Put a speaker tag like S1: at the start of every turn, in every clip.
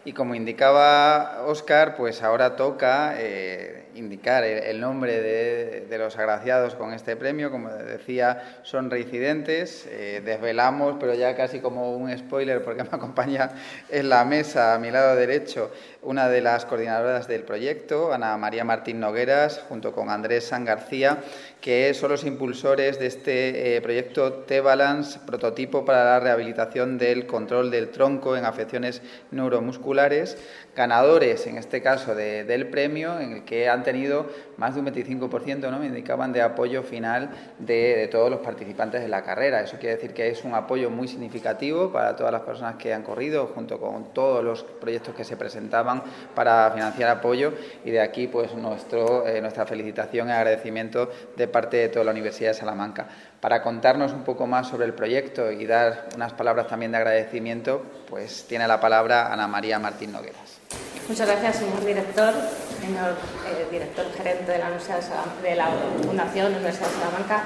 S1: Y como indicaba Óscar, pues ahora toca indicar el nombre de los agraciados con este premio. Como decía, son reincidentes. Desvelamos, pero ya casi como un spoiler, porque me acompaña en la mesa, a mi lado derecho, una de las coordinadoras del proyecto, Ana María Martín Nogueras, junto con Andrés San García, que son los impulsores de este proyecto T-Balance, prototipo para la rehabilitación del control del tronco en afecciones neuromusculares, ganadores, en este caso, del premio, en el que han tenido más de un 25%, ¿no?, me indicaban, de apoyo final de todos los participantes de la carrera. Eso quiere decir que es un apoyo muy significativo para todas las personas que han corrido, junto con todos los proyectos que se presentaban para financiar apoyo, y de aquí pues nuestra felicitación y agradecimiento de parte de toda la Universidad de Salamanca. Para contarnos un poco más sobre el proyecto y dar unas palabras también de agradecimiento, pues tiene la palabra Ana María Martín Nogueras.
S2: Muchas gracias, señor director, señor director gerente de la Fundación Universidad de Salamanca.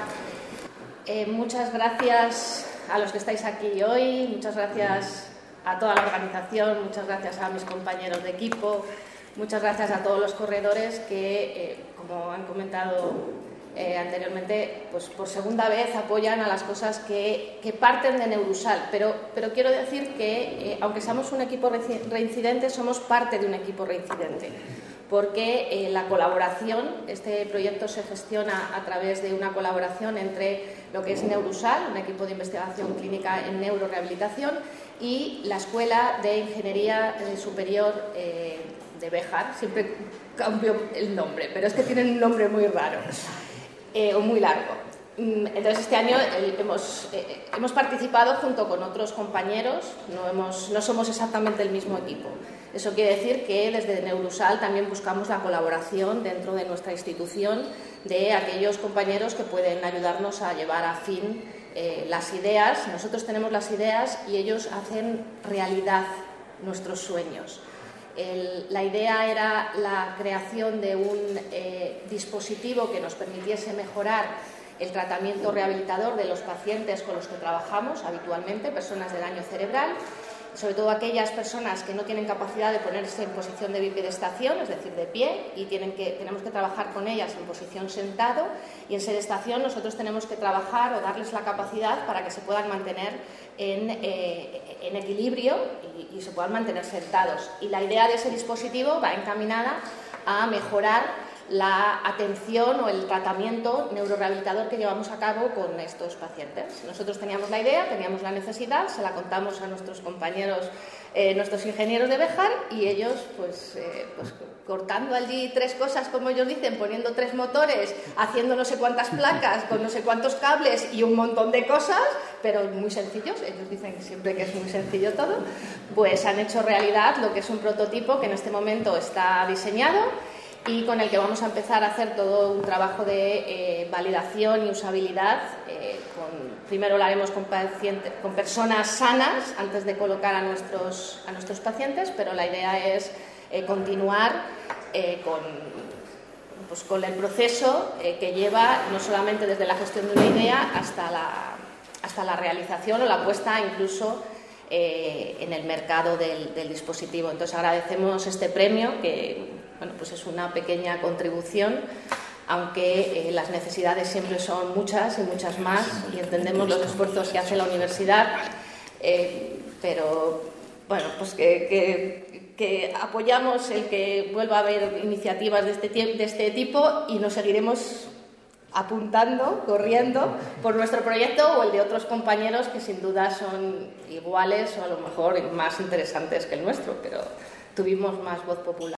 S2: Muchas gracias a los que estáis aquí hoy, muchas gracias a toda la organización, muchas gracias a mis compañeros de equipo, muchas gracias a todos los corredores que, como han comentado anteriormente, pues por segunda vez apoyan a las cosas que parten de Neurusal. Pero quiero decir que, aunque seamos un equipo reincidente, somos parte de un equipo reincidente, porque la colaboración, este proyecto se gestiona a través de una colaboración entre lo que es Neurusal, un equipo de investigación clínica en neurorehabilitación, y la Escuela de Ingeniería Superior de Béjar. Siempre cambio el nombre, pero es que tienen un nombre muy raro o muy largo. Entonces, este año hemos participado junto con otros compañeros, no somos exactamente el mismo equipo. Eso quiere decir que desde Neurusal también buscamos la colaboración dentro de nuestra institución de aquellos compañeros que pueden ayudarnos a llevar a fin las ideas. Nosotros tenemos las ideas y ellos hacen realidad nuestros sueños. La idea era la creación de un dispositivo que nos permitiese mejorar el tratamiento rehabilitador de los pacientes con los que trabajamos habitualmente, personas de daño cerebral, sobre todo aquellas personas que no tienen capacidad de ponerse en posición de bipedestación, es decir, de pie, y tenemos que trabajar con ellas en posición sentado, y en sedestación nosotros tenemos que trabajar o darles la capacidad para que se puedan mantener en equilibrio y se puedan mantener sentados. Y la idea de ese dispositivo va encaminada a mejorar la atención o el tratamiento neurorehabilitador que llevamos a cabo con estos pacientes. Nosotros teníamos la idea, teníamos la necesidad, se la contamos a nuestros compañeros, nuestros ingenieros de Béjar, y ellos pues cortando allí tres cosas, como ellos dicen, poniendo tres motores, haciendo no sé cuántas placas con no sé cuántos cables y un montón de cosas, pero muy sencillos, ellos dicen siempre que es muy sencillo todo, pues han hecho realidad lo que es un prototipo que en este momento está diseñado y con el que vamos a empezar a hacer todo un trabajo de validación y usabilidad. Primero lo haremos con personas sanas antes de colocar a nuestros pacientes, pero la idea es continuar con el proceso que lleva no solamente desde la gestión de una idea hasta la realización o la puesta incluso en el mercado del dispositivo. Entonces agradecemos este premio, que pues es una pequeña contribución, aunque las necesidades siempre son muchas y muchas más, y entendemos los esfuerzos que hace la universidad, pero bueno, pues que apoyamos el que vuelva a haber iniciativas de este tipo, y nos seguiremos apuntando, corriendo por nuestro proyecto o el de otros compañeros que sin duda son iguales o a lo mejor más interesantes que el nuestro, pero tuvimos más voz popular.